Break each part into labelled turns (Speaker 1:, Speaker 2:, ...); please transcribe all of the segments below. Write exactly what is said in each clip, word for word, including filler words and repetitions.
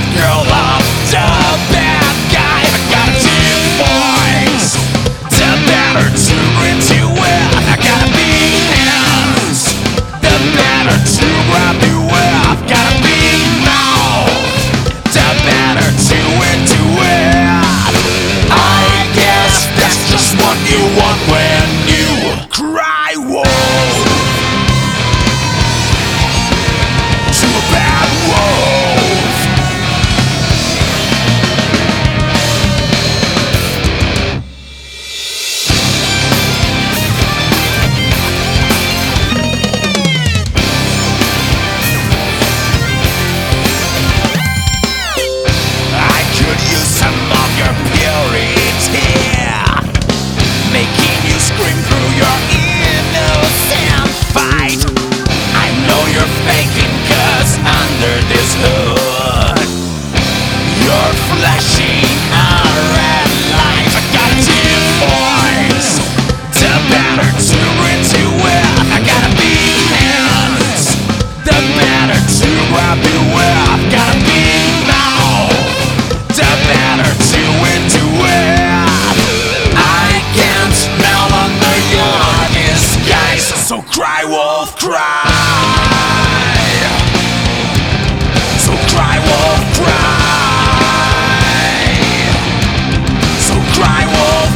Speaker 1: girl, I'm the bad guy. I got a deep voice, the better to grin to it. I gotta be hands, the better to grab you with. I've gotta be mouth, the better to into it. I guess that's just what you want when you cry wolf to a bad wolf. I could use some of your purity, making you scream through your innocent fight. I know you're faking, cause under this hood you're flashing a red light. I got a deep voice, the better to grin to it. I gotta be hands, the better to grab you with. I've gotta be mouth, the better to into it. I can't smell under your disguise, so cry wolf cry. So cry wolf cry. So cry wolf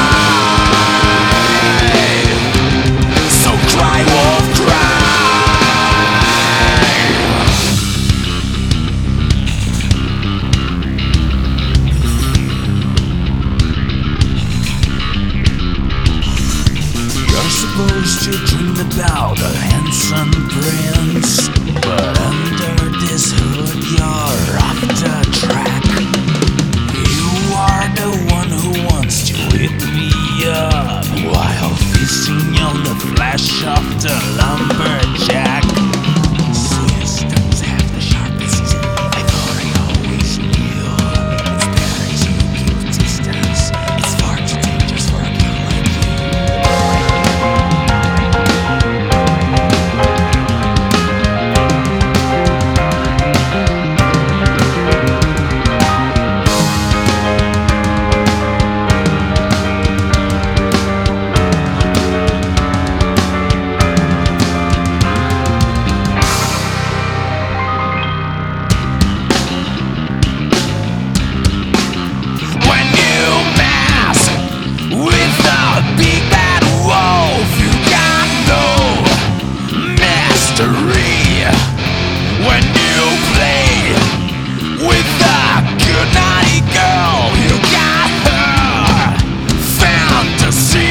Speaker 1: cry. So cry wolf cry. You're supposed to dream about a handsome prince, but under this hood you're off the track. You are the one who wants to hit me up while feasting on the flesh of the lumberjack. Systems have the sharpest teeth, I thought I always knew. It's better to keep distance, it's far too dangerous for a girl like you. When you mess with the big bad wolf, you got no mystery. When you play with the good naughty girl, you got her fantasy.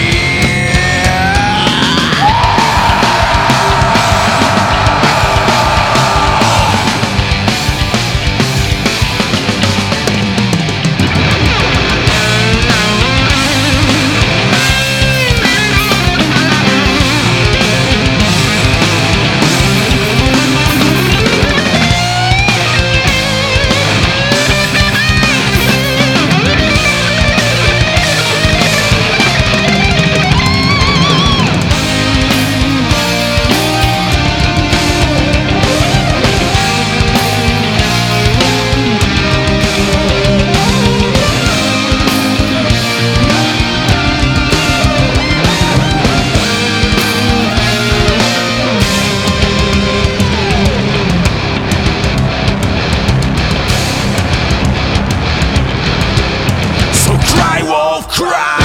Speaker 1: So cry wolf cry.